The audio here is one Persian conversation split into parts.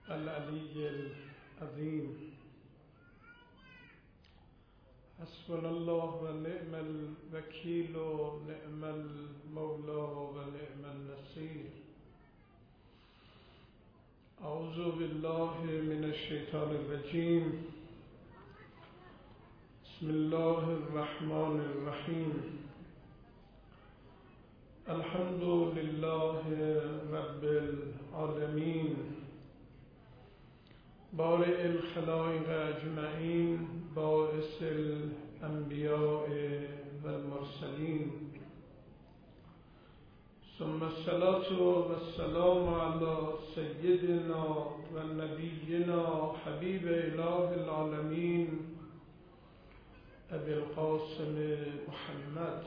العلی العظیم. حسبنا الله و نعم الوکیل و نعم المولا و نعم النصیر. اعوذ بالله من الشیطان الرجیم. بسم الله الرحمن الرحیم. الحمد لله رب العالمین بارئ الخلائق اجمعین باعث الانبیاء والمرسلین ثم الصلاة والسلام علی سیدنا و نبینا حبیب اله العالمین ابی القاسم محمد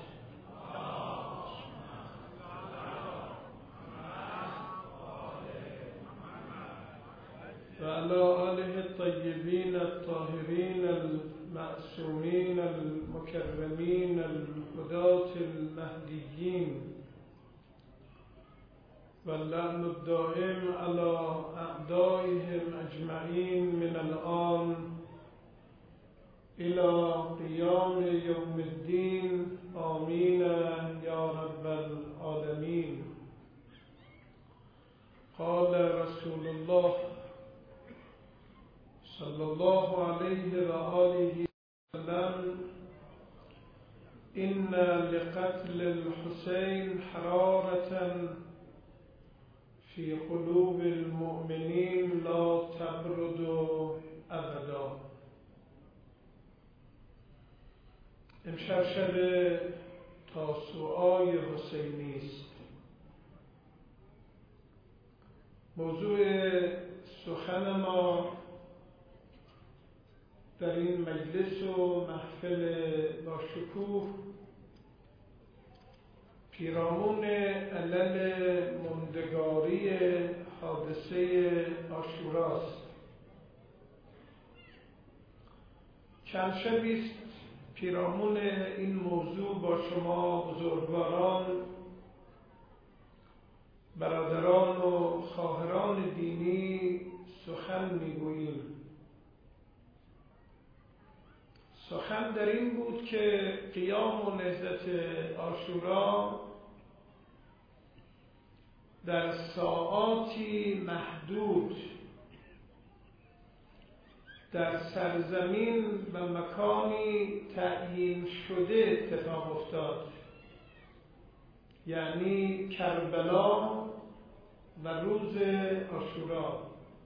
و علی آله الطیبین الطاهرین المعصومین المکرمین الهداة المهدیین و اللعن الدائم علی اعدائهم اجمعین من الآن الى قیام یوم الدین. آمین یا رب العالمین. قال رسول الله صلی الله علیه و آله وسلم: ان لقتل الحسین حرارة فی قلوب المؤمنین لا تبرد ابدا. امشب شب تاسوعای حسینی است. موضوع سخن ما در این مجلس و محفل با شکوه پیرامون علل موندگاری حادثه عاشوراست. چند شبی است پیرامون این موضوع با شما بزرگواران، برادران و خواهران دینی سخن میگوییم. سخن در این بود که قیام و نهضت عاشورا در ساعاتی محدود در سرزمین و مکانی تعیین شده اتفاق افتاد، یعنی کربلا و روز عاشورا.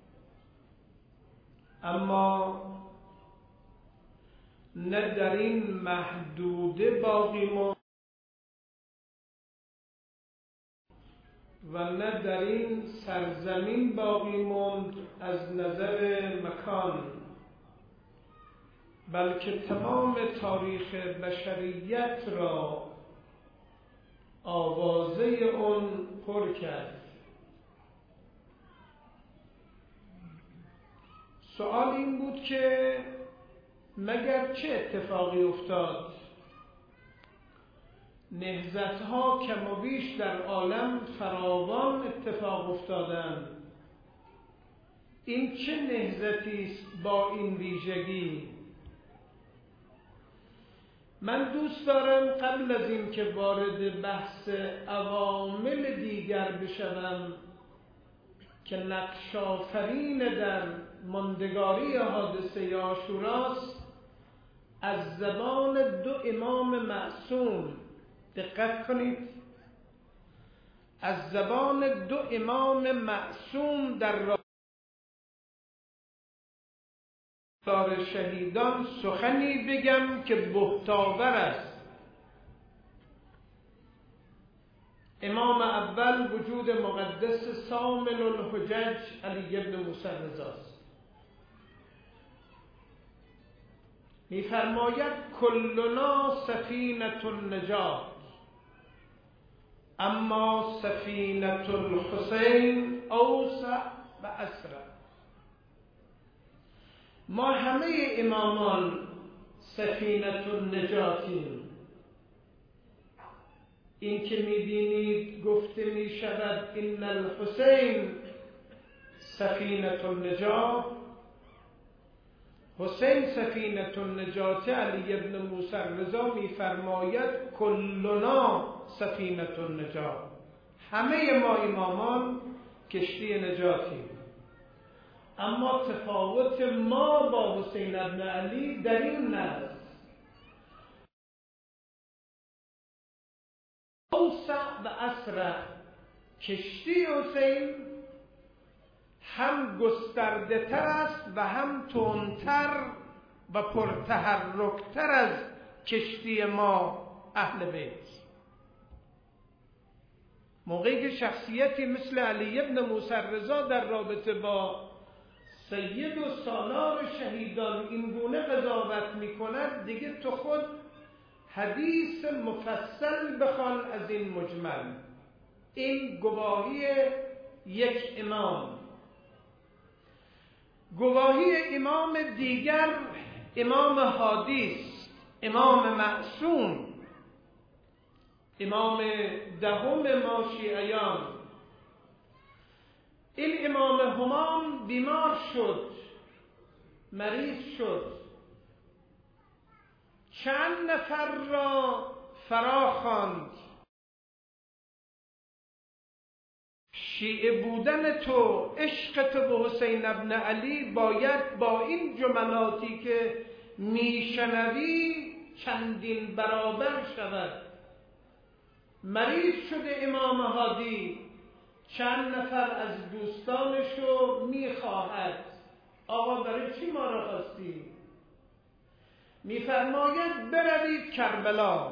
اما نه در این محدوده باقی ماند و نه در این سرزمین باقی ماند از نظر مکان، بلکه تمام تاریخ بشریت را آوازه اون پر کرد. سوال این بود که مگر چه اتفاقی افتاد؟ نهضت‌ها کم و بیش در عالم فراوان اتفاق افتادند. این چه نهضتی است با این ویژگی؟ من دوست دارم قبل از این که وارد بحث عوامل دیگر بشوم که نقش آفرین در ماندگاری حادثه عاشوراست، از زبان دو امام معصوم، دقت کنید، از زبان دو امام معصوم در راستار شهیدان سخنی بگم که بهتاور است. امام اول وجود مقدس صامل الحجج علی ابن موسی رضاست. می‌فرماید کلنا سفینة النجات اما سفینة الحسین اوسع و اسرع. ما همه امامان سفینة النجاتیم. این که می‌بینید گفته می‌شود ان الحسین سفینة النجات، حسین سفینة النجات، علی ابن موسی رضا میفرماید کلنا سفینة النجات، همه ما امامان کشتی نجاتیم. اما تفاوت ما با حسین ابن علی در این است اوسع و اسرع، کشتی حسین هم گسترده تر است و هم تندتر و پرتحرکتر از کشتی ما اهل بیت. موقعی که شخصیتی مثل علی ابن موسی رضا در رابطه با سید و سالار شهیدان این گونه قضاوت می کند، دیگه تو خود حدیث مفصل بخوان از این مجمل. این گواهی یک امام. گواهی امام دیگر امام هادیست، امام معصوم، امام دهم ما شیعیان. این امام همام بیمار شد، مریض شد، چند نفر را فرا خواند. شیعه بودن تو، عشق تو به حسین ابن علی باید با این جملاتی که میشنوی چندین برابر شود. مریض شده امام هادی، چند نفر از دوستانشو میخواهد. آقا برای چی ما را خواستی؟ میفرماید بروید کربلا،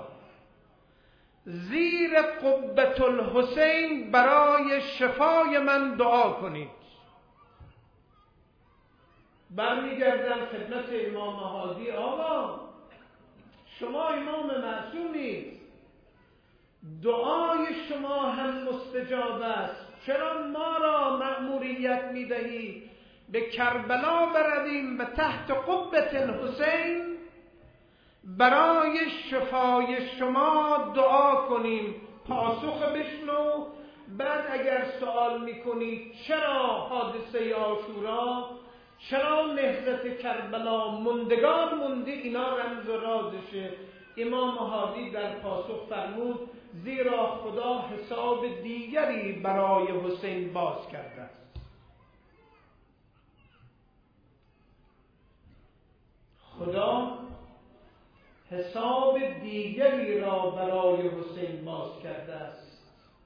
زیر قبة الحسین برای شفای من دعا کنید. برمیگردن خدمت امام هادی، آقا شما امام معصومید، دعای شما هم مستجاب است، چرا ما را مأموریت میدهی به کربلا برویم و تحت قبة الحسین برای شفای شما دعا کنیم؟ پاسخ بشنو، بعد اگر سوال میکنید چرا حادثه عاشورا، چرا نهضت کربلا موندگار مونده، اینا رمز و رازشه. امام هادی در پاسخ فرمود زیرا خدا حساب دیگری برای حسین باز کرده است. خدا حساب دیگری را برای حسین باز کرده است.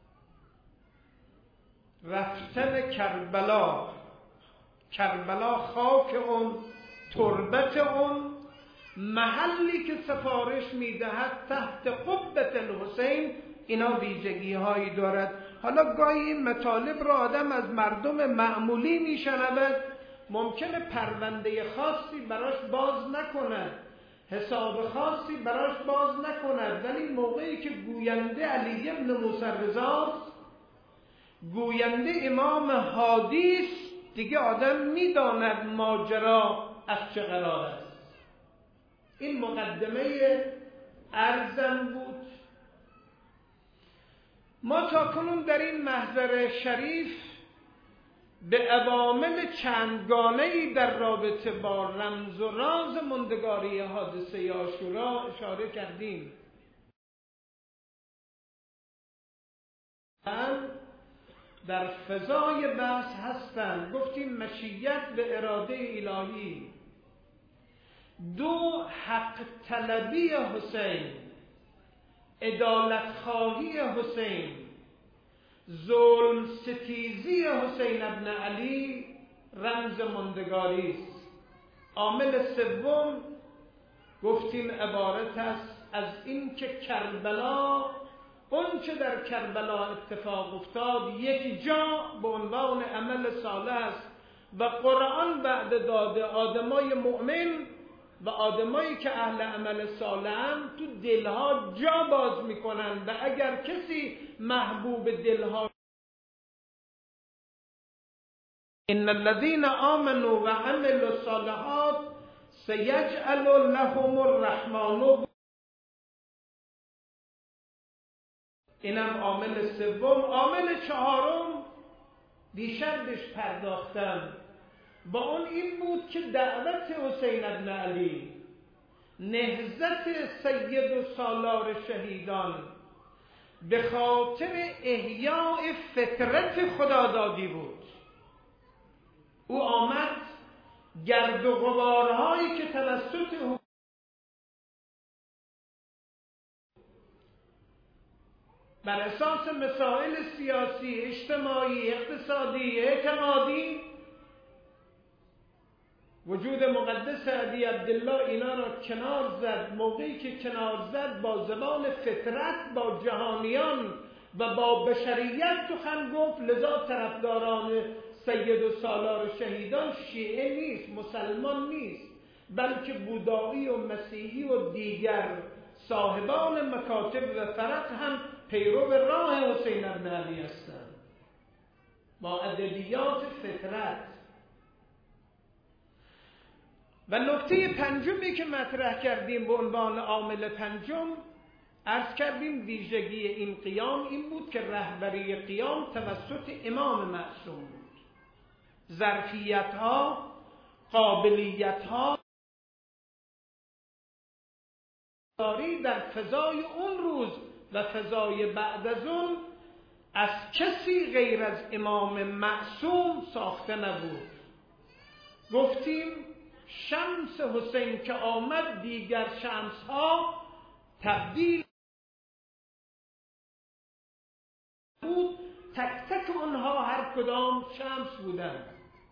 رفتن کربلا، کربلا خاک اون، تربت اون، محلی که سفارش میدهد تحت قبة الحسین، اینا ویژگی هایی دارد. حالا گاهی این مطالب را آدم از مردم معمولی میشنود، ممکنه پرونده خاصی براش باز نکند، حساب خاصی براش باز نکند، ولی موقعی که گوینده علی ابن موسی رضاست، گوینده امام هادیست، دیگه آدم میداند ماجرا از چه قرار است. این مقدمه عرضم بود. ما تاکنون در این محضر شریف به عوامل چندگانه‌ای در رابطه با رمز و راز موندگاری حادثه عاشورا اشاره کردیم. در فضای بحث هستند. گفتیم مشیت به اراده الهی، دو حق طلبی حسین، عدالت خواهی حسین، ظلم ستیزی حسین ابن علی رمز موندگاری است. عامل سوم گفتیم عبارت است از این که کربلا، اون چه در کربلا اتفاق افتاد یک جا به عنوان عمل صالح است و قرآن بعد داده آدمای مؤمن و آدمایی که اهل عمل صالحن تو دلها جا باز میکنن و اگر کسی محبوب دلها، ان الذين آمنوا وعملوا الصالحات سيجعل لهم الرحمن. اینم عامل سوم. عامل چهارم بیشتر بهش پرداختم، با اون این بود که دعوت حسین ابن علی، نهضت سید و سالار شهیدان به خاطر احیاء فطرت خدادادی بود. او آمد گرد و غبارهایی که توسط او بر اساس مسائل سیاسی، اجتماعی، اقتصادی، اعتقادی، وجود مقدس ابی عبدالله اینا را کنار زد. موقعی که کنار زد با زبان فطرت با جهانیان و با بشریت سخن گفت. لذا طرفداران سید و سالار شهیدان شیعه نیست، مسلمان نیست، بلکه بودایی و مسیحی و دیگر صاحبان مکاتب و فرق هم پیرو راه حسین ابن علی هستند با ادبیات فطرت. و نکته پنجمی که مطرح کردیم به عنوان عامل پنجم، عرض کردیم ویژگی این قیام این بود که رهبری قیام توسط امام معصوم بود. ظرفیت‌ها، قابلیت‌ها در فضای اون روز و فضای بعد از اون از کسی غیر از امام معصوم ساخته نبود. گفتیم شمس حسین که آمد دیگر شمس‌ها تبدیل بود، تک تک اونها هر کدام شمس بودند.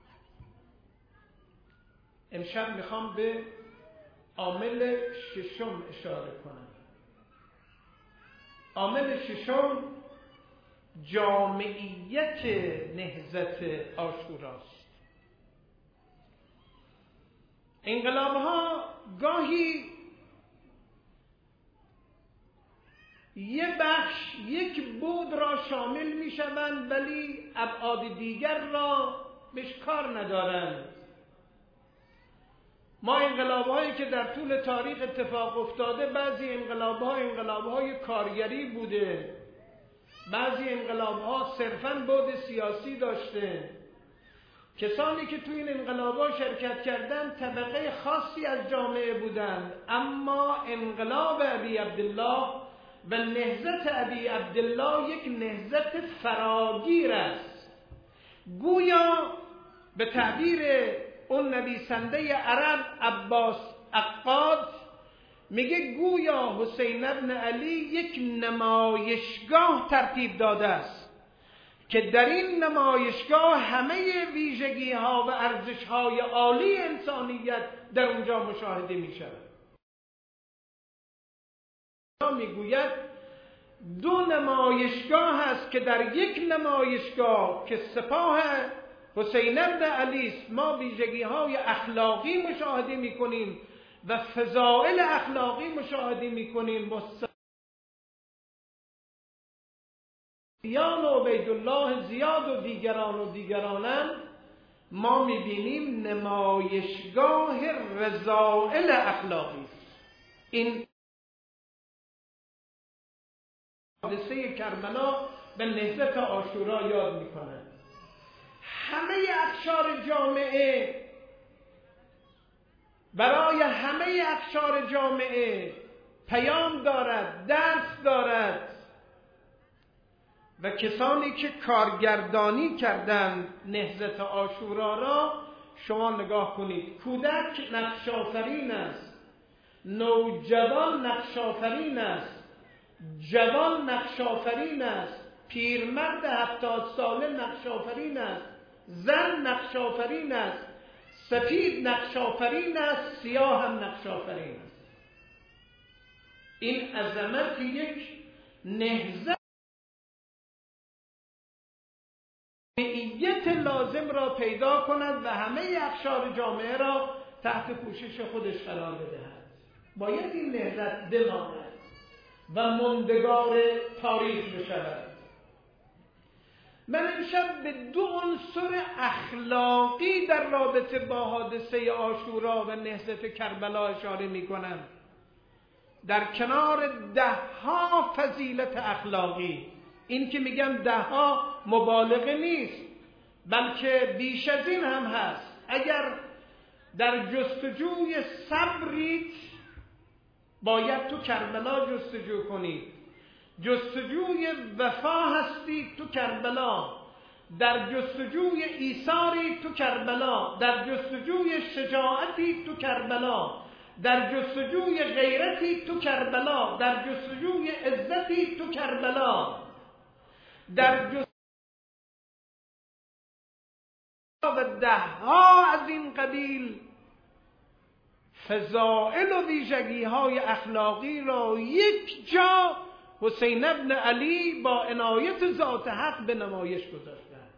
امشب میخوام به عامل ششم اشاره کنم. عامل ششم جامعیت نهضت عاشوراست. انقلاب‌ها گاهی یه بخش، یک بود را شامل می‌شوند ولی ابعاد دیگر را بهش کار ندارند. ما انقلاب‌هایی که در طول تاریخ اتفاق افتاده، بعضی انقلاب‌های کارگری بوده، بعضی انقلاب‌ها صرفاً بعد سیاسی داشته. کسانی که توی این انقلاب‌ها شرکت کردند طبقه خاصی از جامعه بودند، اما انقلاب ابی عبدالله و نهضت ابی عبدالله یک نهضت فراگیر است. گویا به تعبیر اون نویسنده عرب عباس عقاد میگه گویا حسین ابن علی یک نمایشگاه ترتیب داده است که در این نمایشگاه همه ویژگی ها و ارزش های عالی انسانیت در اونجا مشاهده می شود. میگوید دو نمایشگاه هست که در یک نمایشگاه که سپاه حسین ابن علی است، ما ویژگی های اخلاقی مشاهده می کنیم و فضائل اخلاقی مشاهده می کنیم. سفیان و عبیدالله زیاد و دیگرانم ما میبینیم نمایشگاه رذائل اخلاقی است. این حادثه کربلا به نهضت عاشورا یاد میکنه. همه اقشار جامعه، برای همه اقشار جامعه پیام دارد، درس دارد و کسانی که کارگردانی کردند نهضت عاشورا را شما نگاه کنید. کودک نقش آفرین است، نوجوان نقش آفرین است، جوان نقش آفرین است، پیرمرد 70 ساله نقش آفرین است، زن نقش آفرین است، سفید نقش آفرین است، سیاه هم نقش آفرین است. این عظمت یک نهضت جمعیت لازم را پیدا کند و همه اقشار جامعه را تحت پوشش خودش قرار بدهد. باید این نهضت بماند و ماندگار تاریخ بشود. من امشب به دو عنصر اخلاقی در رابطه با حادثه عاشورا و نهضت کربلا اشاره می کنم، در کنار 10 فضیلت اخلاقی. این که میگم 10 مبالغه نیست، بلکه بیش از این هم هست. اگر در جستجوی صبرید باید تو کربلا جستجو کنید، جستجوی وفا هستید تو کربلا، در جستجوی ایثاری تو کربلا، در جستجوی شجاعتی تو کربلا، در جستجوی غیرتی تو کربلا، در جستجوی عزتی تو کربلا، در جستجوی و دهها از این قبیل فضائل و ویژگی‌های اخلاقی را یک جا حسین ابن علی با عنایت ذات حق به نمایش گذاشتند.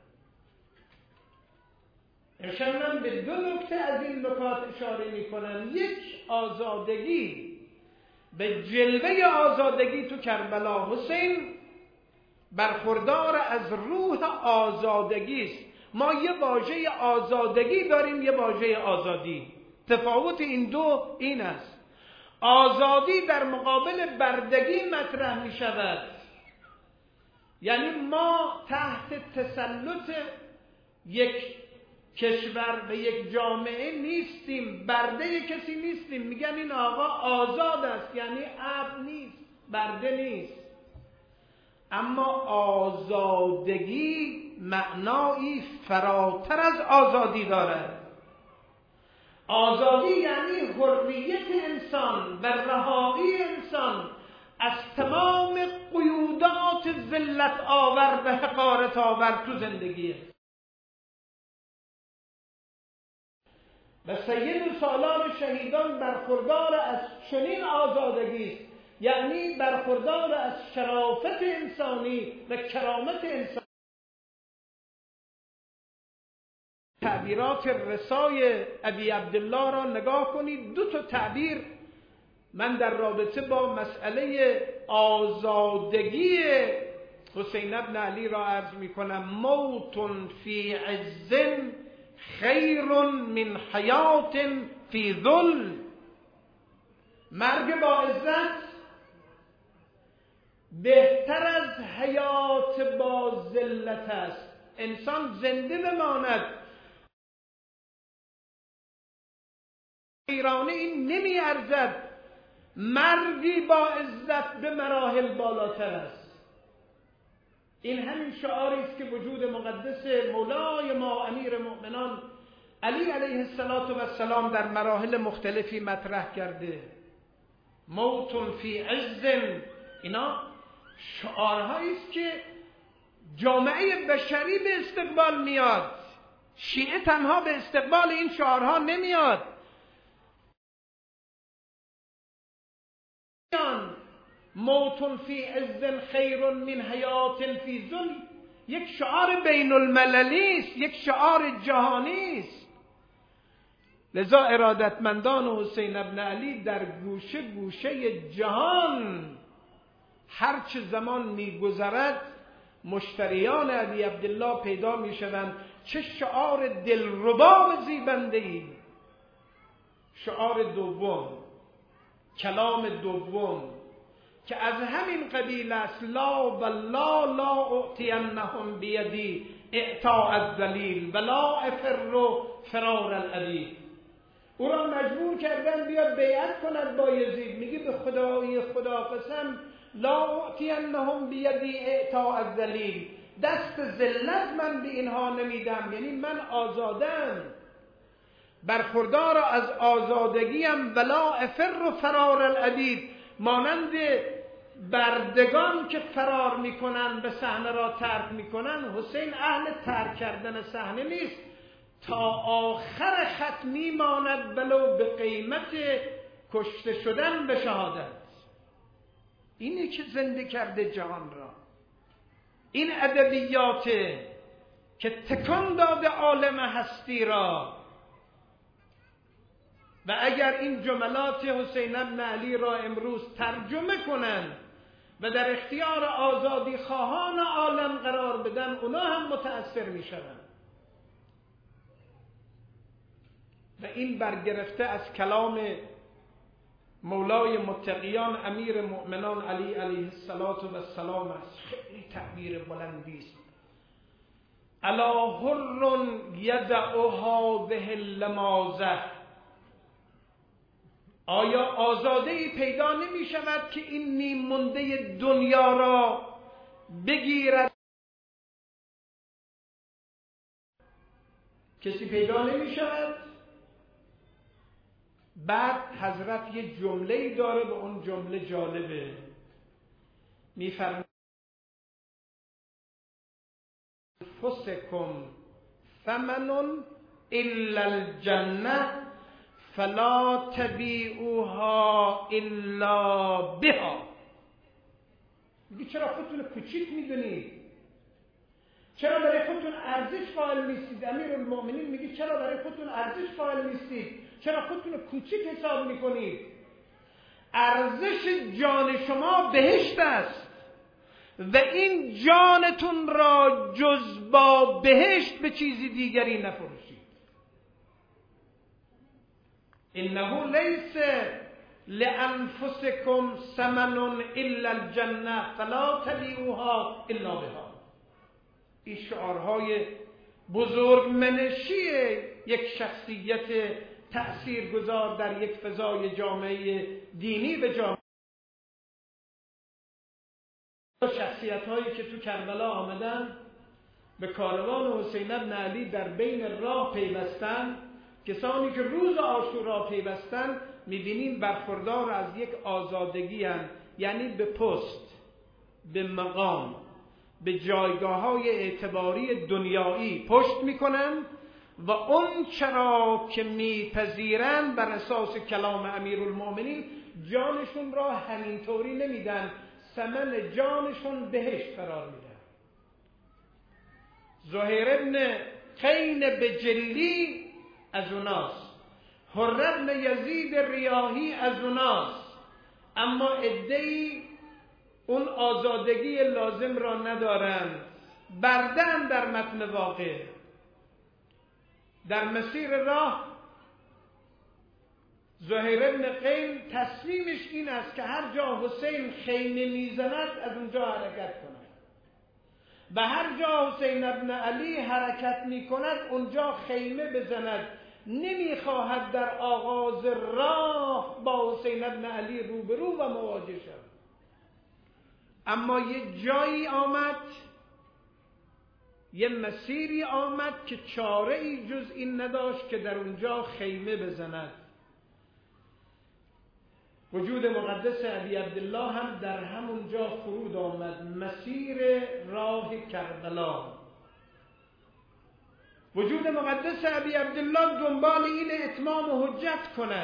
امشب من به دو نکته از این نکات اشاره می‌کنم. یک، آزادگی، به جلوه آزادگی تو کربلا. حسین برخوردار از روح آزادگی است. ما یه واژه آزادگی داریم، یه واژه آزادی. تفاوت این دو این است: آزادی در مقابل بردگی مطرح می شود، یعنی ما تحت تسلط یک کشور و یک جامعه نیستیم، برده کسی نیستیم. میگن این آقا آزاد است، یعنی عبد نیست، برده نیست. اما آزادگی معنایی فراتر از آزادی دارد. آزادی یعنی حریت انسان و رهایی انسان از تمام قیودات ذلت آور و حقارت آور تو زندگیه. و سید سالار شهیدان برخوردار از چنین آزادگی است، یعنی برخوردار از شرافت انسانی و کرامت انسانی. تعبیرات رسای ابی عبدالله را نگاه کنید. دو تا تعبیر من در رابطه با مسئله آزادگی حسین ابن علی را عرض می کنم. موت فی عز خیر من حیات فی ذل. مرگ با عزت بهتر از حیات با ذلت است. انسان زنده بماند. ایرانی این نمی ارزد. مرگی با عزت به مراحل بالاتر است. این همین شعاری است که وجود مقدس مولای ما امیر مؤمنان علی علیه السلام در مراحل مختلفی مطرح کرده. موت فی عز، اینا شعارهایی است که جامعه بشری به استقبال میاد. شیعه تنها به استقبال این شعارها نمیاد. موت فی عز خیر من حیات فی ذل یک شعار بین المللی است، یک شعار جهانی است. لذا ارادتمندان حسین ابن علی در گوشه گوشه جهان هر چه زمان میگذرد مشتریان ابی عبدالله پیدا میشوند. چه شعار دلربا و زیبنده‌ای. شعار دوم، کلام دوم که از همین قبیل است: لا والله لا اعطینهم بیدی اعطاء الذلیل ولا افر فرار الابی. او را مجبور کردن بیاد بیعت کند با یزید. میگه به خدای خدا قسم لا اعطینهم بیدی اعطاء الذلیل، دست ذلت من به اینها نمیدم، یعنی من آزادم، برخوردار از آزادگیم. ولا افر فرار العبید، مانند بردگان که فرار میکنن به صحنه را ترک میکنن، حسین اهل ترک کردن صحنه نیست، تا آخر خط میماند ولو به قیمت کشته شدن به شهادت. اینه که زنده کرده جهان را. این ادبیات که تکان داده عالم هستی را. و اگر این جملات حسین ابن علی را امروز ترجمه کنند و در اختیار آزادی خواهان عالم قرار بدن، اونا هم متأثر می شوند. و این برگرفته از کلام مولای متقیان امیر مؤمنان علی علیه السلام است. خیلی تعبیر بلندی است. الا حر یدعها به اللمازه، آیا آزاده‌ای پیدا نمی شود که این نیم مونده دنیا را بگیرد؟ کسی پیدا نمی شود. بعد حضرت یه جمله‌ای داره، به اون جمله جالبه، میفرماید انفسکم ثمن الا الجنه فلا تبیعوها الا بها. میگه چرا خودتون کوچیک میدونید؟ چرا برای خودتون ارزش قائل نیستید؟ امیرالمومنین میگه چرا برای خودتون ارزش قائل نیستید؟ چرا خودتون کوچیک حساب میکنید؟ ارزش جان شما بهشت است و این جانتون را جز با بهشت به چیزی دیگری نفروشید. انه لیس لانفسکم ثمن الا الجنه فلا تبیعوها الا بها. این شعارهای بزرگمنشی یک شخصیت تأثیرگذار در یک فضای جامعه دینی به جامعه. شخصیت‌هایی که تو کربلا آمدن به کاروان حسین بن علی در بین راه پیوستن، کسانی که روز عاشورا پیوستن، می‌بینیم برخوردار از یک آزادگی هستند، یعنی به پست، به مقام، به جایگاه‌های اعتباری دنیایی پشت می‌کنند و اون چرا که میپذیرند بر اساس کلام امیرالمومنین جانشون را همینطوری نمیدن، ثمن جانشون بهشت قرار میدن. زهیر ابن قین بجلی از اوناست، حر ابن یزید ریاحی از اوناست، اما عده‌ای اون آزادگی لازم را ندارند، بردن در متن واقع. در مسیر راه زهیر ابن قین تصمیمش این است که هر جا حسین خیمه میزند از اونجا حرکت کند و هر جا حسین ابن علی حرکت میکند اونجا خیمه بزند. نمیخواهد در آغاز راه با حسین ابن علی روبرو و مواجه شد. اما یه جایی آمد، یه مسیری آمد که چاره ای جز این نداشت که در اونجا خیمه بزند. وجود مقدس ابی عبدالله هم در همونجا فرود آمد، مسیر راه کربلا. وجود مقدس ابی عبدالله دنبال این اتمام حجت کند،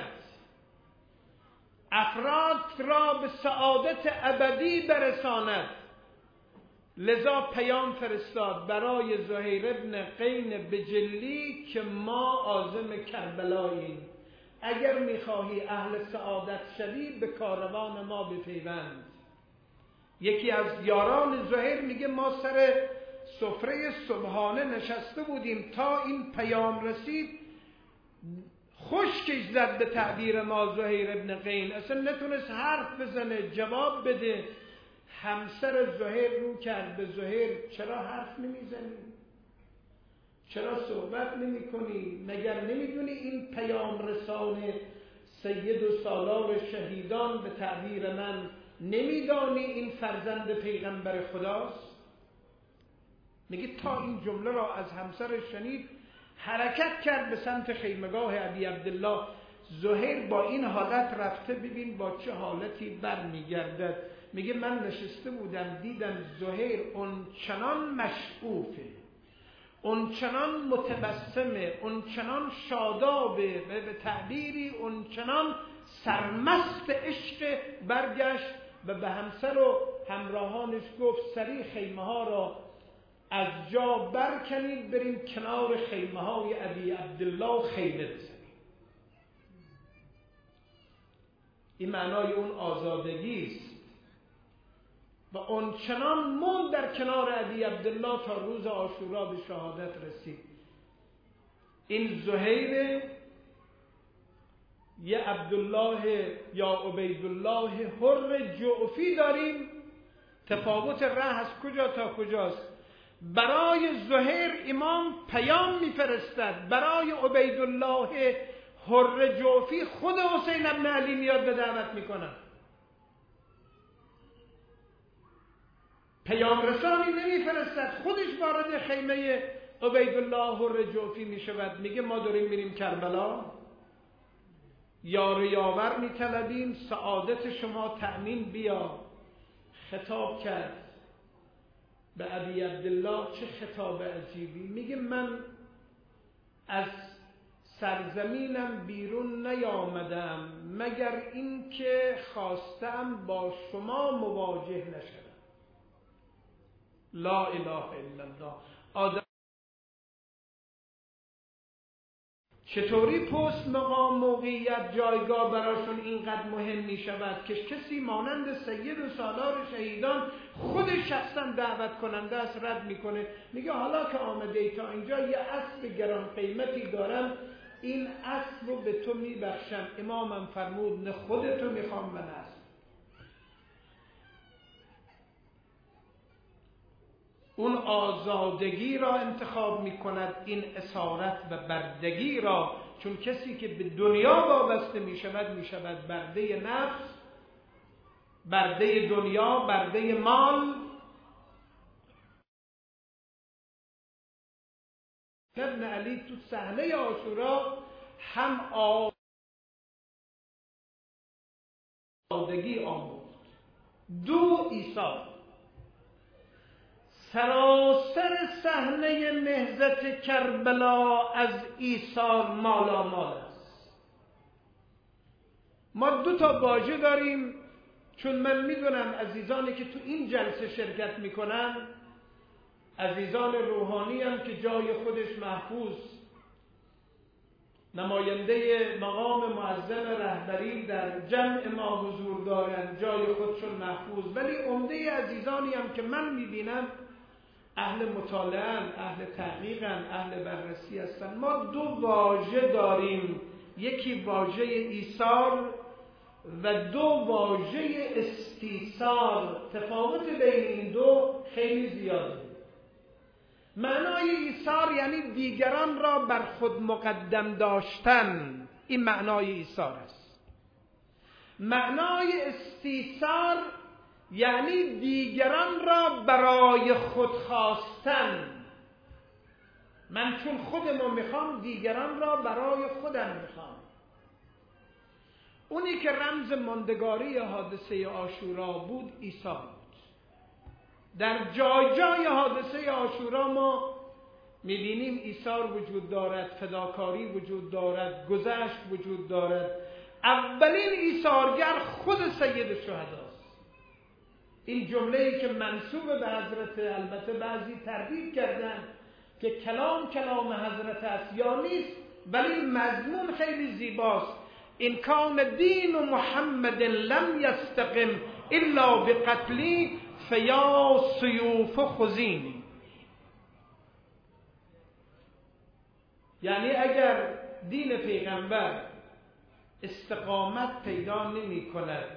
افراد را به سعادت ابدی برساند. لذا پیام فرستاد برای زهیر ابن قین بجلی که ما عازم کربلاییم، اگر میخواهی اهل سعادت شوی به کاروان ما بپیوند. یکی از یاران زهیر میگه ما سر سفره صبحانه نشسته بودیم تا این پیام رسید، خشکش زد به تعبیر ما زهیر ابن قین، اصلا نتونست حرف بزنه جواب بده. همسر زهیر رو کرد به زهیر چرا حرف نمیزنی؟ چرا صحبت نمی کنی؟ مگر نمیدونی این پیام رسان سید و سالار شهیدان به تعبیر من نمیدانی این فرزند پیغمبر خداست؟ میگه تا این جمله را از همسر شنید حرکت کرد به سمت خیمگاه ابی عبدالله. زهیر با این حالت رفته، ببین با چه حالتی برمیگردد. میگه من نشسته بودم دیدم زهیر اون چنان مشعوفه، اون چنان متبسمه، اون چنان شادابه و به تعبیری اون چنان سرمست عشق، برگشت و به همسر و همراهانش گفت سریع خیمه ها را از جا برکنید، بریم کنار خیمه های ابی عبدالله خیمه بزنیم. این معنای اون آزادگی است و اون چنان موند در کنار ابی عبدالله تا روز عاشورا به شهادت رسید. این زهیر یه عبدالله یا عبیدالله حر جعفی داریم، تفاوت ره از کجا تا کجاست. برای زهیر امام پیام میفرستد، برای عبیدالله حر جوفی خود حسین ابن علی میاد به دعوت میکنن. پیام رسانی نمیفرستد، خودش وارد خیمه عبیدالله حر جوفی میشود، میگه ما داریم میریم کربلا، یار و یاور میطلبیم، سعادت شما تأمین بیا. خطاب کرد به ابی عبدالله، چه خطاب عجیبی، میگه من از سرزمینم بیرون نیامدم مگر اینکه خواستم با شما مواجه نشدم. لا اله الا الله. آدم چطوری پست مقام موقعیت جایگاه براشون اینقدر مهم می شود که کسی مانند سید و سالار شهیدان خود شخصا دعوت کننده است رد میکنه، میگه حالا که آمده ای تا اینجا یه اسب گران قیمتی دارم، این اسب رو به تو میبخشم. امامم فرمود نه خودتو میخوام و نه اسب. اون آزادگی را انتخاب می کند، این اسارت و بردگی را، چون کسی که به دنیا وابسته می شود برده نفس، برده دنیا، برده مال. ابن علی تو صحنه عاشورا هم آزادگی آموخت، دو ایثار. سراسر صحنه نهضت کربلا از ایثار مالامال است. ما دو تا واژه داریم، چون من میدونم عزیزانی که تو این جلسه شرکت میکنن عزیزان روحانی هم که جای خودش محفوظ، نماینده مقام معظم رهبری در جمع ما حضور دارن، جای خودشون محفوظ، ولی عمده عزیزانی هم که من میبینم اهل مطالعه، اهل تحقیق، اهل بررسی هستن. ما دو واژه داریم، یکی واژه ایثار و دو واژه استیثار. تفاوت بین این دو خیلی زیاده. معنای ایثار یعنی دیگران را بر خود مقدم داشتن، این معنای ایثار است. معنای استیثار یعنی دیگران را برای خود خواستن. من چون خودمو میخوام دیگران را برای خودم میخوام. اونی که رمز ماندگاری حادثه عاشورا بود عیسی بود. در جای جای حادثه عاشورا ما میبینیم ایثار وجود دارد، فداکاری وجود دارد، گذشت وجود دارد. اولین ایثارگر خود سید الشهداست. این جمله‌ای که منسوب به حضرت، البته بعضی تردید کردن که کلام حضرت است یا نیست، ولی مضمون خیلی زیباست. ان کان دین محمد لم یستقم الا بقتلی فیا سیوف خزینی. یعنی اگر دین پیغمبر استقامت پیدا نمی کند،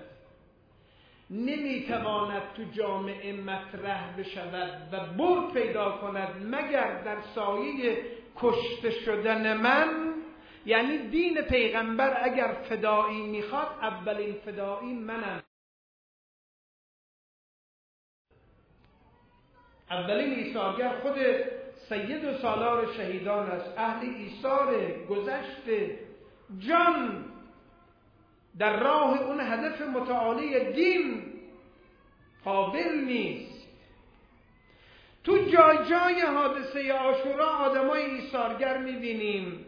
نمیتواند تو جامعه مطرح بشود و برد پیدا کند مگر در سایه کشته شدن من. یعنی دین پیغمبر اگر فدایی میخواد، اولین فدایی منم. اولین ایثارگر خود سید و سالار شهیدان است. اهل ایثار، گذشت جان در راه اون هدف متعالی دین قابل نیست. تو جای جای حادثه عاشورا آدمای ایثارگر میبینیم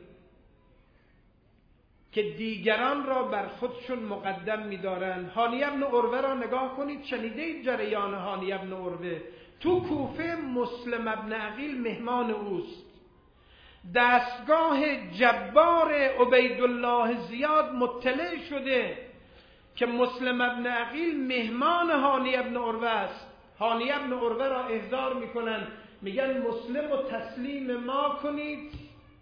که دیگران را بر خودشون مقدم می‌دارن. هانی ابن عروه را نگاه کنید، شنیدید جریان هانی ابن عروه؟ تو کوفه مسلم ابن عقیل مهمان اوست. دستگاه جبار عبیدالله زیاد مطلع شده که مسلم ابن عقیل مهمان هانی ابن عروه است. هانی ابن عروه را احضار میکنن، میگن مسلم رو تسلیم ما کنید.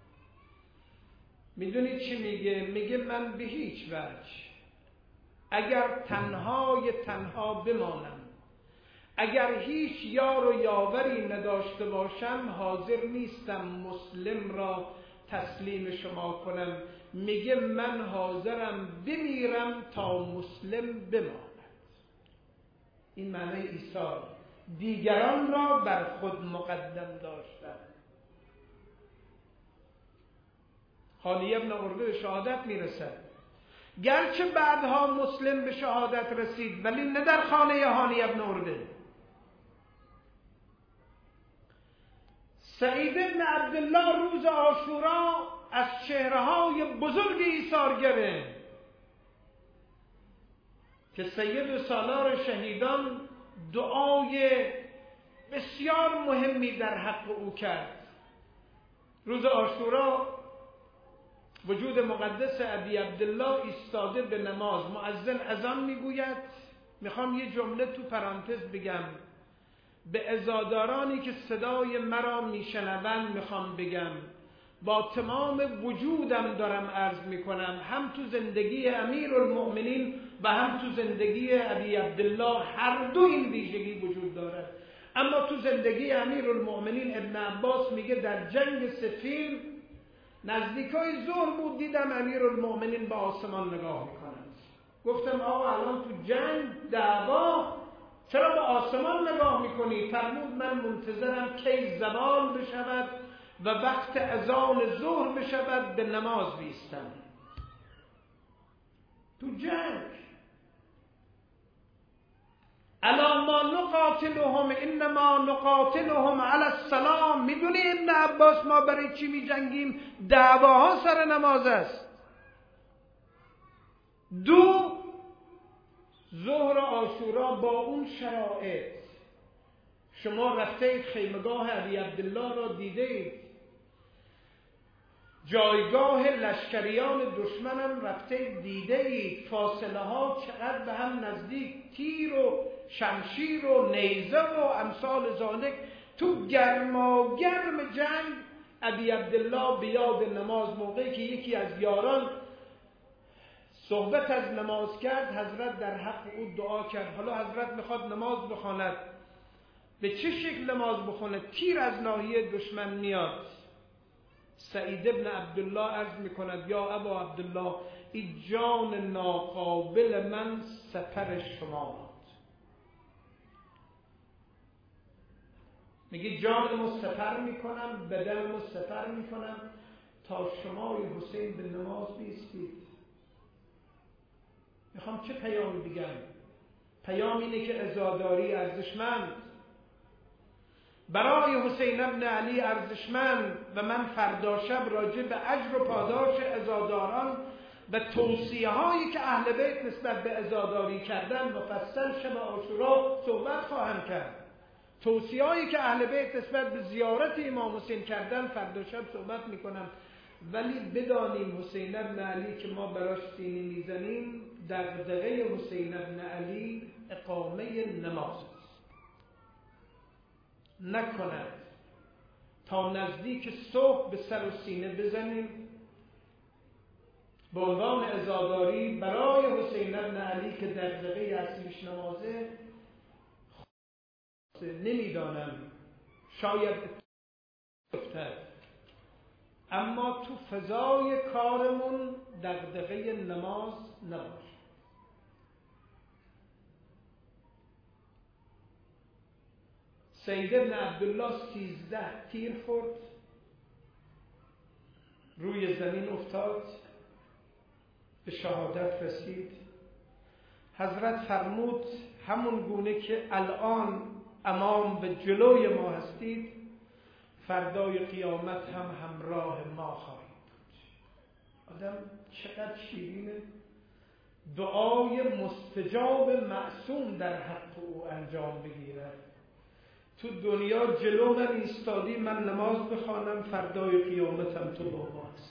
میدونید چی میگه؟ میگه من به هیچ وجه اگر تنها بمانم، اگر هیچ یار و یاوری نداشته باشم حاضر نیستم مسلم را تسلیم شما کنم. میگه من حاضرم بمیرم تا مسلم بماند. این معنی عیسی دیگران را بر خود مقدم داشتن. هانی ابن عرده به شهادت میرسد، گرچه بعدها مسلم به شهادت رسید ولی نه در خانه هانی ابن عرده. سعید بن عبدالله روز عاشورا از چهره‌های بزرگ ایثارگره که سید سالار شهیدان دعای بسیار مهمی در حق او کرد. روز عاشورا وجود مقدس ابی عبدالله ایستاده به نماز، مؤذن اذان میگوید. میخوام یه جمله تو پرانتز بگم به عزادارانی که صدای مرا میشنوند، میخوام بگم با تمام وجودم دارم عرض میکنم، هم تو زندگی امیرالمؤمنین و هم تو زندگی ابی عبدالله هر دو این ویژگی وجود دارد. اما تو زندگی امیرالمؤمنین ابن عباس میگه در جنگ صفین نزدیکای ظهر بود، دیدم امیرالمؤمنین به آسمان نگاه میکنند. گفتم آقا الان تو جنگ دعوا چرا به آسمان نگاه میکنی؟ فرمود من منتظرم کی زوال بشود و وقت اذان ظهر بشود به نماز بیستم. تو جنگ الا ما نقاتلهم انما نقاتلهم علی السلام. میدونی ابن عباس ما برای چی می جنگیم؟ دعواها سر نماز است. دو، ظهر عاشورا با اون شرایط شما رفتید خیمگاه ابی عبدالله را دیدید، جایگاه لشکریان دشمنم رفتید دیدید، فاصله ها چقدر به هم نزدیک، تیر و شمشیر و نیزه و امثال ذالک. تو گرماگرم جنگ ابی عبدالله بیاد نماز، موقعی که یکی از یاران صحبت از نماز کرد، حضرت در حق او دعا کرد. حالا حضرت میخواد نماز بخواند، به چه شکل نماز بخونه؟ تیر از ناحیه دشمن میاد. سعید ابن عبدالله عرض میکند یا ابا عبدالله این جان ناقابل من سپر شما. میگه جانمو سپر میکنم، بدنمو سپر میکنم تا شما حسین به نماز بیستید. میخوام چه پیامی بگم؟ پیام اینه که عزاداری ارزشمند، برای حسین ابن علی ارزشمند، و من فردا شب راجع به اجر و پاداش عزاداران و توصیه هایی که اهل بیت نسبت به عزاداری کردن مفصل شب عاشورا صحبت خواهم کرد. توصیه هایی که اهل بیت نسبت به زیارت امام حسین کردن فردا شب صحبت میکنم. ولی بدانیم حسین ابن علی که ما براش سینی میزنیم، دغدغه حسین ابن علی اقامه نماز است. نکند تا نزدیک صبح به سر و سینه بزنیم به عنوان عزاداری برای حسین ابن علی که دغدغه اصلیش نمازه. نمیدانم شاید افتاد، اما تو فضای کارمون دغدغه نماز نباشه. سید ابن عبدالله 13 تیر خورد، روی زمین افتاد، به شهادت رسید. حضرت فرمود همون گونه که الان امام به جلوی ما هستید، فردای قیامت هم همراه ما خواهید بود. آدم چقدر شیرینه، دعای مستجاب معصوم در حق او انجام بگیرد. تو دنیا جلو من ایستادی، من نماز بخوانم، فردای قیامتم تو با ما هستی.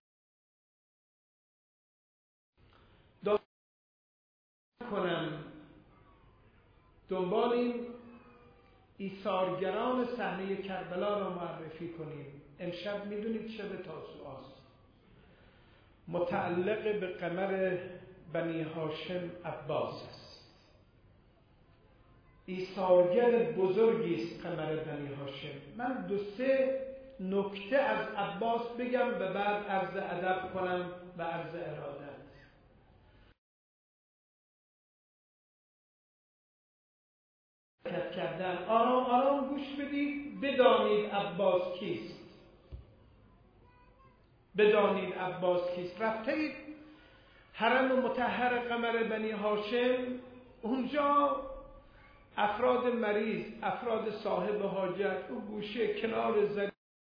دعا کنم دنبال این ایثارگران صحنه کربلا را معرفی کنیم. امشب میدونید شب تاسوعاست، متعلق به قمر بنی هاشم عباس است. ایثارگر بزرگی است قمر بنی هاشم. من 2-3 نکته از عباس بگم و بعد عرض ادب کنم و عرض ارادت. کردن آرام آرام گوش بدید، بدانید عباس کیست. بدانید عباس کیست. رفتید حرم مطهر قمر بنی هاشم، اونجا افراد مریض، افراد صاحب حاجت، او گوشه کنار زد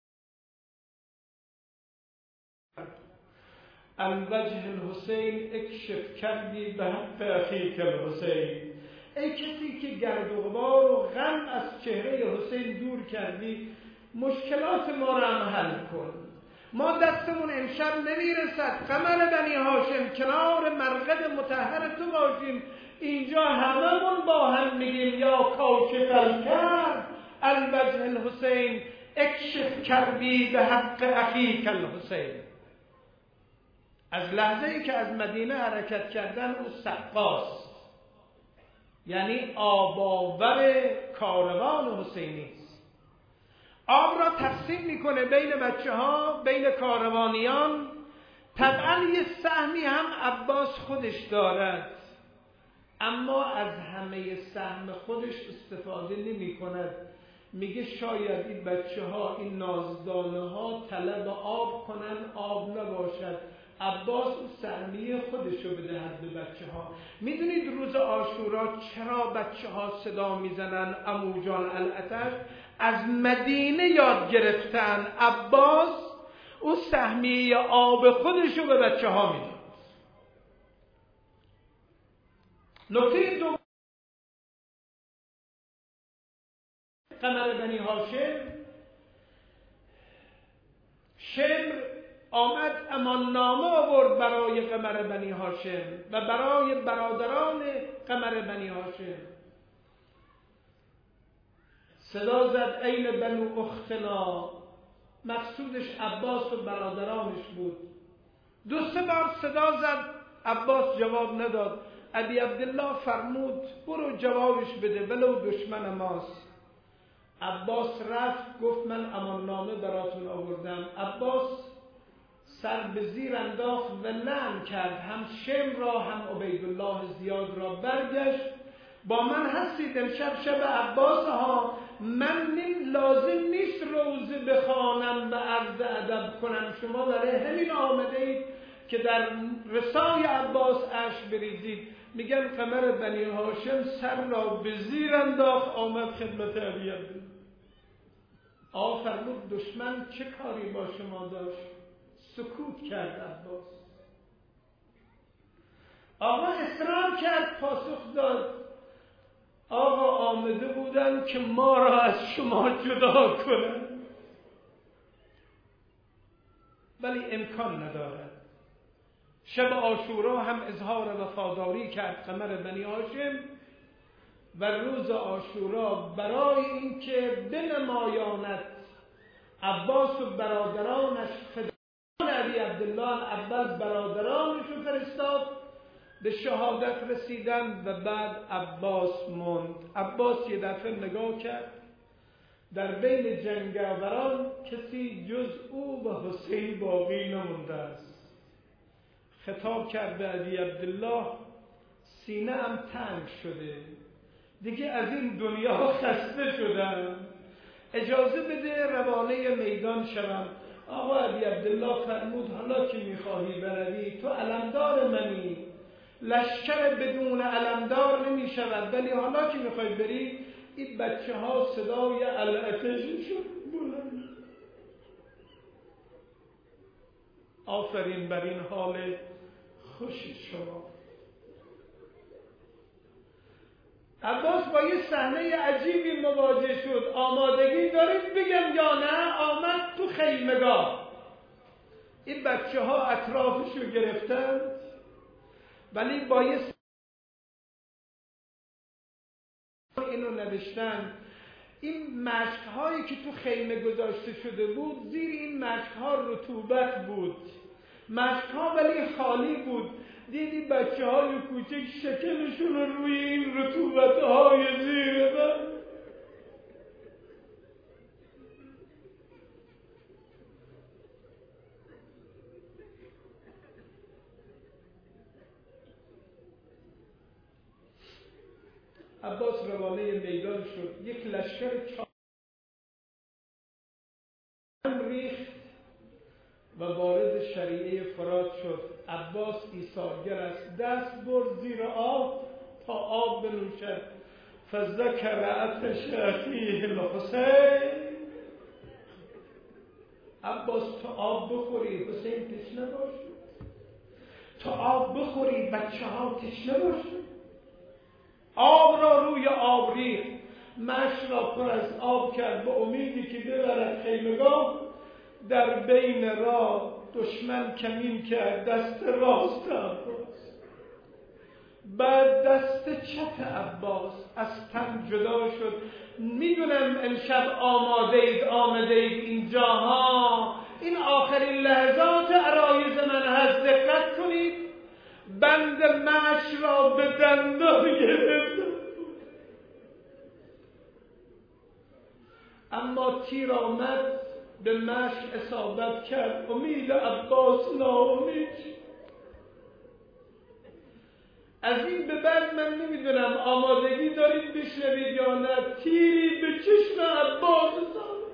الوجه الحسین اکشف کردی به حق اخیک الحسین. ای کسی که گرد و غبار و غم از چهره حسین دور کردی، مشکلات ما را هم حل کن. ما دستمون امشب نمیرسد قمر بنی هاشم کنار مرقد مطهر تو باشیم، اینجا هممون با هم میگیم یا کاشف الکرب الوجه الحسین اکشف کردی به حق اخیک الحسین. از لحظه ای که از مدینه حرکت کردن او سقاست، یعنی آباور کاروان حسینی است. آب را تقسیم میکنه بین بچه ها، بین کاروانیان. طبعا یه سهمی هم عباس خودش دارد، اما از همه سهم خودش استفاده نمی کند. میگه شاید این بچه ها، این نازدانه ها طلب آب کنن، آب نباشد، عباس اون سهمیه خودشو بدهد به بچه ها. میدونید روز عاشورا چرا بچه ها صدا میزنن عمو جان العطش؟ از مدینه یاد گرفتن عباس اون سهمیه آب خودشو به بچه ها میداد. نکته دوم، قمر بنی هاشم، شمر آمد اماننامه آورد برای قمر بنی هاشم و برای برادران قمر بنی هاشم. صدا زد این بنو اختنا، مقصودش عباس و برادرانش بود. 2-3 بار صدا زد، عباس جواب نداد. ابی عبدالله فرمود برو جوابش بده ولو دشمن ماست. عباس رفت گفت من اماننامه براتون آوردم. عباس سر به زیر انداخت و لعن کرد، هم شمر را هم عبیدالله زیاد را. برگشت با من هستید امشب شب عباس ها، من لازم نیست روزه بخوانم و عرض ادب کنم، شما برای همین آمده اید که در رسای عباس اشک بریزید. میگن قمر بنی هاشم سر را به زیر انداخت آمد خدمت ابی عبدالله. آقا فرمود دشمن چه کاری با شما داشت؟ سکوت کرد عباس. آقا اصرار کرد، پاسخ داد آقا آمده بودن که ما را از شما جدا کنن، ولی امکان ندارد. شب عاشورا هم اظهار وفاداری کرد قمر بنی هاشم و روز عاشورا برای اینکه بنمایاند عباس و برادرانش فدای ابی عبدالله، عباس برادرانش رو فرستاد، به شهادت رسیدن و بعد عباس موند. عباس یه دفعه نگاه کرد، در بین جنگاوران کسی جز او و حسین باقی نمونده است. خطاب کرد به ابی عبدالله سینه ام تنگ شده، دیگه از این دنیا خسته شدم، اجازه بده روانه میدان شوم. آقا ابی عبدالله فرمود حالا که میخواهی بروی تو علمدار منی، لشکر بدون علمدار نمی شود، ولی حالا که میخوای بری این بچه ها صدای العطششون بلند. آفرین بر این حال خوش شما. عباس با یه صحنه عجیبی مواجه شد. آمادگی دارید بگم یا نه؟ آمد تو خیمگاه، این بچه ها اطرافش رو گرفتن، ولی با یه اینو نوشتن این مشک‌هایی که تو خیمه گذاشته شده بود، زیر این مشک‌ها رطوبت بود، مشک‌ها ولی خالی بود. دیدی بچه های کوچک شکمشون رو روی این رطوبت های زیر من. عباس روانه میدان شد. یک لشکر چند ریخت و وارد شریعه فرات شد. عباس ایثارگر است، دست برد زیر آب تا آب بنوشد. فذکر عطش اخیه الحسین. عباس تا آب بخوری حسین تشنه باشد، تا آب بخوری بچه ها تشنه باشد. آب را روی آب ریخت، مشت را پر از آب کرد به امیدی که ببرد خیمگاه. در بین راه دشمن کمین کرد دست راست عباس. بعد دست چپ عباس از تن جدا شد. میدونم امشب آمده اید اینجا ها، این آخرین لحظات عرایض من هست، دقت کنید. بند مشت را به دندان گرفت، اما تیر آمد به مشت اصابت کرد. امید عباس ناامید. از این به بعد من نمیدونم آمادگی دارید بشنوید یا نه، تیری به چشم عباس زد.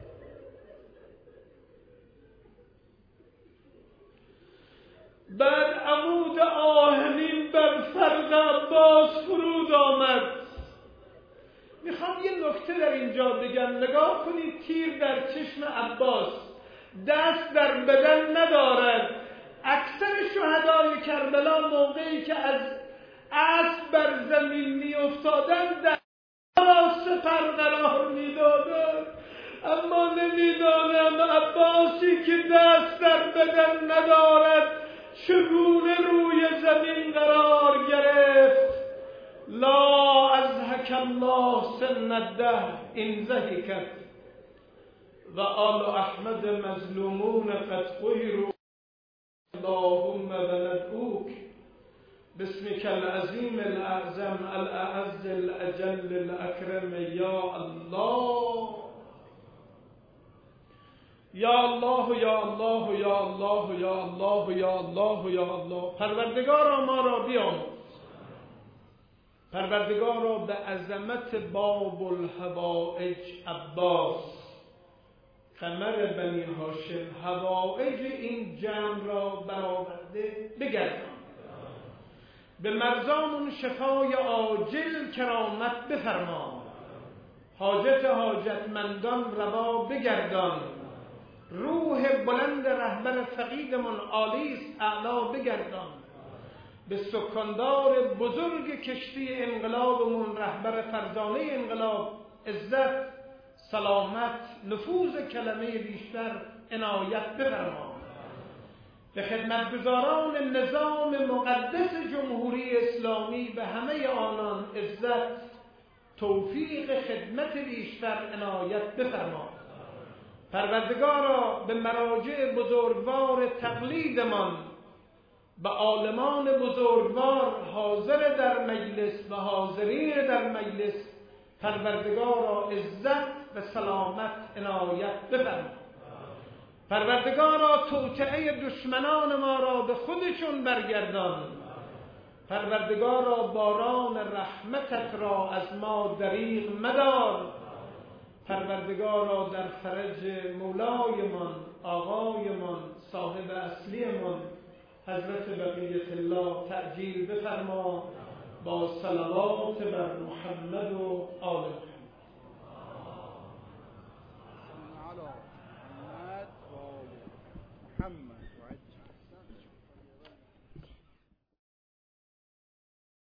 بعد عمود آهنین بر فرق عباس فرود آمد. میخوام یه نکته در اینجا بگم. نگاه کنید، تیر در چشم عباس، دست در بدن ندارد. اکثر شهدای کربلا موقعی که از اسب بر زمین می افتادن در سپر قرار می دادن. اما نمیدانم عباسی که دست در بدن ندارد چگونه روی زمین قرار گرفت. لا ازهک الله سن الدهر ان ضحکت و آل احمد مظلومون قد قهروا اللهم وندعوک باسمک العظیم الاعظم الاعز الاجل الاکرم یا الله یا الله یا الله یا الله یا الله یا الله یا الله. پروردگارا ما را بیامرز، پروردگارا به عظمت باب الحوائج عباس قمر بنی هاشم حوائج این جمع را برآورده بگردان. به مرزامون شفای عاجل کرامت بفرما. حاجت حاجتمندان روا بگردان. روح بلند رهبر فقیدمون عالیست اعلا بگردان. به سکاندار بزرگ کشتی انقلابمون رهبر فرزانه انقلاب عزت، سلامت، نفوذ کلمه بیشتر عنایت بفرما. به خدمتگزاران نظام مقدس جمهوری اسلامی به همه آنان عزت، توفیق خدمت بیشتر عنایت بفرما. پروردگارا به مراجع بزرگوار تقلیدمان، به عالمان بزرگوار حاضر در مجلس و حاضرین در مجلس، پروردگارا عزت و سلامت عنایت بفرما. پروردگارا توطئه دشمنان ما را به خودشون برگردان. پروردگارا باران رحمتت را از ما دریغ مدار. پروردگارا در فرج مولایمان، آقایمان، صاحب اصلیمان حضرت بقیت الله تعجیل بفرما. با صلوات بر محمد و آل محمد.